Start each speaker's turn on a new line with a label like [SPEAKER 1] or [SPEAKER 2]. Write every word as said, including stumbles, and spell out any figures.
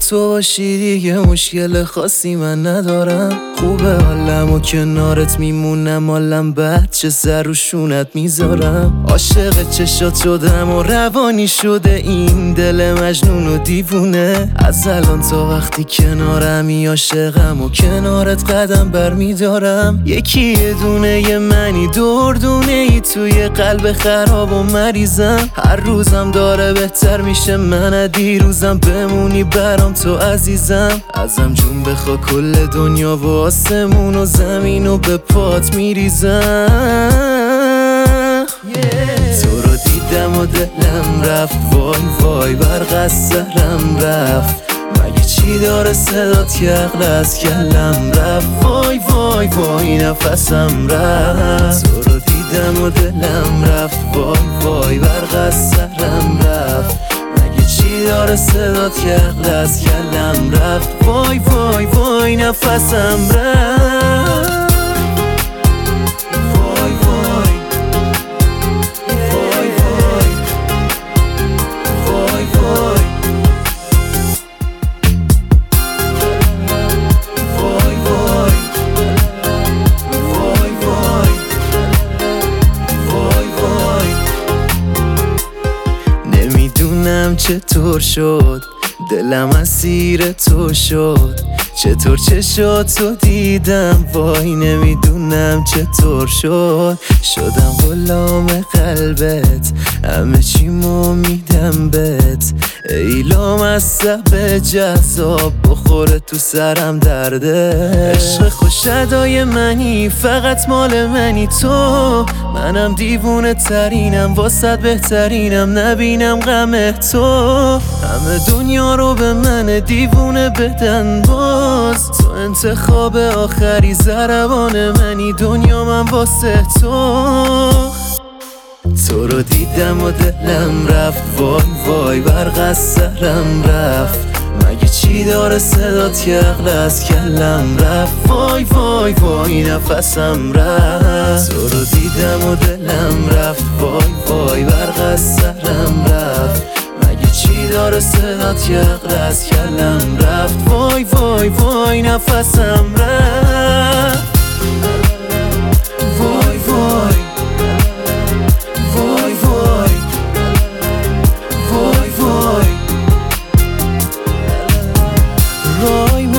[SPEAKER 1] تو باشی دیگه مشکل خاصی من ندارم. خوبه حالم و کنارت میمونم، حالم بد چه سر رو شونت میذارم. عاشق چشات شدم و روانی شده این دل مجنون و دیوونه. از الان تا وقتی کنارمی عاشقم و کنارت قدم بر میدارم. یکی یه دونه یه منی دردونه ای توی قلب خراب و مریضم. هر روزم داره بهتر میشه، من دیروزم بمونی برام تو عزیزم. ازم جون بخوا کل دنیا و آسمون و زمین و به پات میریزم. yeah. تو رو دیدم و دلم رفت، وای وای برق از سرم رفت. مگه چی داره صدات یقل از کلم رفت، وای وای وای نفسم رفت. تو رو دیدم و دلم رفت، وای وای برق از سرم رفت. مگه چی داره صدات یقل از کلم رفت، وای وای وای نفسم رفت. نمیدونم چطور شد دلم اسیر تو شد، چطور چشاتو دیدم وای نمیدونم چطور شد. شدم غلام قلبت، همه چیمو میدم بهت. ای لامصب جذاب بخوره تو سرم درده. عشق خوش ادای منی، فقط مال منی تو. منم دیوونه ترینم، واسد بهترینم، نبینم غم تو. همه دنیا رو به من دیوونه بدن باز، تو انتخاب آخری ضربان منی، دنیا من واسه تو. تو رو دیدم و دلم رفت، وای وای برق از سرم رفت. مگه چی داره صدات یقل از کلم رفت، وای وای وای نفسم رفت. تو رو دیدم و دلم رفت، وای وای برق از سرم رفت. مگه چی داره صدات یقل از کلم رفت، وای وای وای نفسم رفت. وای وای وای وای وای وای. رای